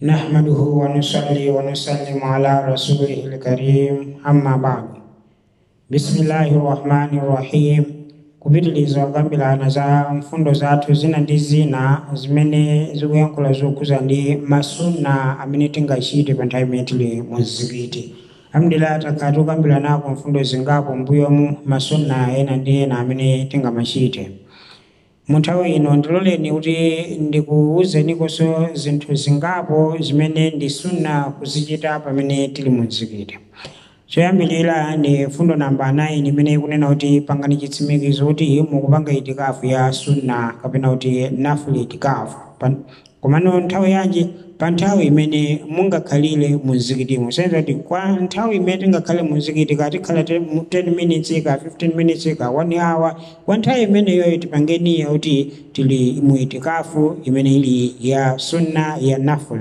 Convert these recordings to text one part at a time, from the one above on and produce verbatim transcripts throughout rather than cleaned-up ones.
نحمده ونصلي ونسلم على رسوله الكريم أما بعد بسم الله الرحمن الرحيم kupitiliza kukambirana za mfundo zathu zina ndi zina zimene zikuyankhula zokhuza ndi masunna amene tingachite pa nthawi imene tili mu mzikiti. Alhamdulillah, takhala tikukambirana mfundo zingapo mbuyomu masunna ena ndi ena amene tingamachite. Mu nthawi ino ndiloleni kuti ndikuwuzenikonso zinthu zingapo zimene ndi sunna kuzichita pamene tili mu mzikiti. Choyambirira ni fundo namba nine imene ikunena kuti pangani chitsimikizo kuti mukupanga itikafu ya sunna kapena kuti nafuli itikafu. Komano nthawi yanji pa nthawi imene mungakhalire mu mzikitimo. Senza kuti kwa nthawi imene tingakhale mu mzikiti kati khala ten minutes ka fifteen minutes ka one hour, kwa nthawi imene yoyo tipangeni ya kuti tili mu itikafu imene ili ya sunna ya nafuli.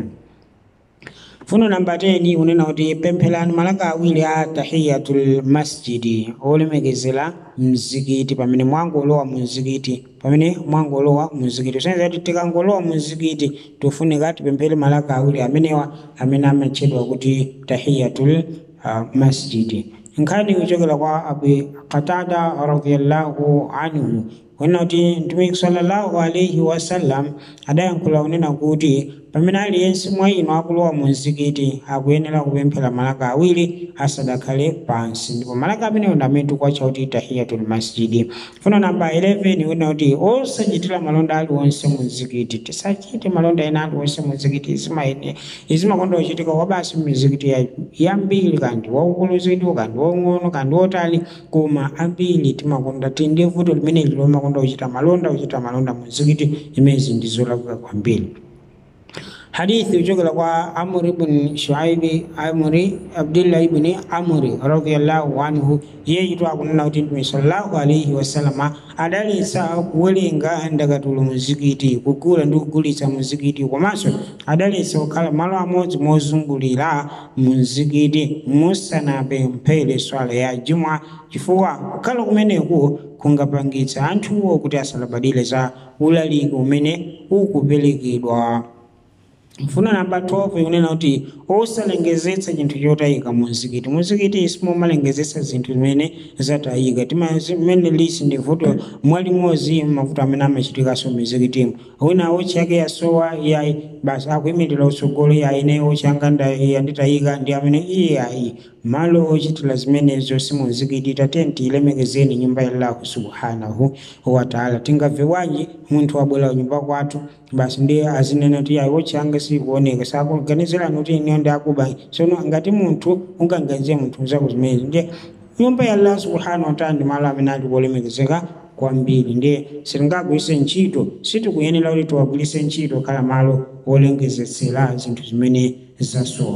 Funo namba ten unena kuti pemphelani malaka awiri a tahiyatul masjidi olemekezera mzikiti pamene mwangolowa mu mzikiti pamene mwangolowa mu mzikiti. Senza kuti tikangolowa mu mzikiti tufunika tipemphele malaka awiri amenewa amene amatchedwa kuti tahiyatul uh, masjidi. Nkhani kuchokera kwa Abu Qatada radhiyallahu anhu kunena kuti Mtume sallallahu alayhi wasallam adayankhula unena kuti pamene aliyense mwa inu akulowa mu mzikiti akuyenera kupemphera malaka awiri asadakhale pansi, ndipo malaka amenewo ndi amene tikuwatcha kuti tahiyatul masjidi. Funo namba eleven kunena kuti osachitira malonda aliwonse mu mzikiti. Tisachite malonda ena aliwonse mu mzikiti. Izimaene izimakonda kuchitika kwa basi mu mzikiti yambiri, kandi waukulu zedi kandi waung'ono kandi wotali, koma ambiri timakonda tinde vuto limene lilo makonda kuchita malonda kuchita malonda mu mzikiti. Imezi ndizolakwika kwambiri. Hadithi kuchokera kwa Amr ibn Shuaib Amri Abdullah ibn Amri radhiyallahu anhu, yeye yitwa akunena kuti Mtume sallallahu alayhi wasallam adalitsa kuwerenga ndakatulo mu mzikiti, kugula ndi kugulitsa mu mzikiti, komanso adalitsa kukhala malo amodzi mozungulira mu mzikiti musanapemphere swala ya Juma, chifukwa kukhala kumeneku kungapangitsa anthuwo kuti asalabadire za ulaliki umene ukuperekedwa. Mfuno namba twelve yunena kuti osalengezetsa chinthu chotayika mu mzikiti. Mu mzikiti simumalengezetsa zinthu zimene zatayika. Tima zimene lisi ndi vuto mwalimozi mavuto amene amachitikaso mu mzikitimo. Wina ochi yake yasowa yayi basi akuyimirira utsogolo yayi ine ochi yanga yanditayika ndi amene iye yayi. Malo ochitira zimenezo si mu mzikiti. Tatenti ilemekezeni nyumba ya Allah subhanahu wa ta'ala. Tingabve wanji munthu wabwera nyumba kwathu basi ndiye azinena kuti yayi ochi yanga sikuoneka sakuganizira kuti ine ndi akuba. Sono ngati munthu unganganize munthu zako zimene ndiye nyumba ya Allah subhanahu wa ta'ala ndi malo amene ali kulemekezeka kwambiri. Ndiye sitingagwiritse ntchito, sitikuyenera kuti tiwagwiritse ntchito khala malo olengezetsera zinthu zimene zasowa.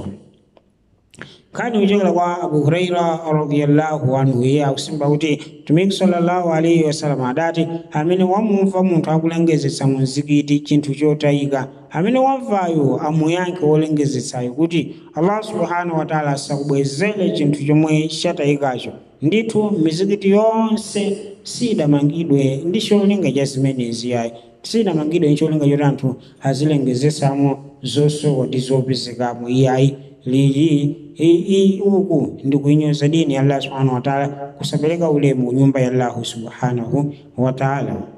Kani kuchokera kwa Abu Huraira radhiyallahu anhu, yeye akusimba kuti Mtume sallallahu alayhi wasallam adati amene wamumva munthu akulengezetsa mu mzikiti chinthu chotayika, amene wamvayo amuyankhe wolengezetsayo kuti Allah subhanahu wa ta'ala asakubwezere chinthu chomwe chatayikacho. Ndithu mizikiti yonse sidamangidwe ndi cholinga cha zimenezi yayi, sidamangidwe ndi cholinga choti anthu azilengezetsamo zosowa ndi zopezekamo yayi. Lili i uku ndi kuinyoza dini ya Allah subhanahu wa ta'ala, kusapereka ulemu nyumba ya Allah subhanahu wa ta'ala.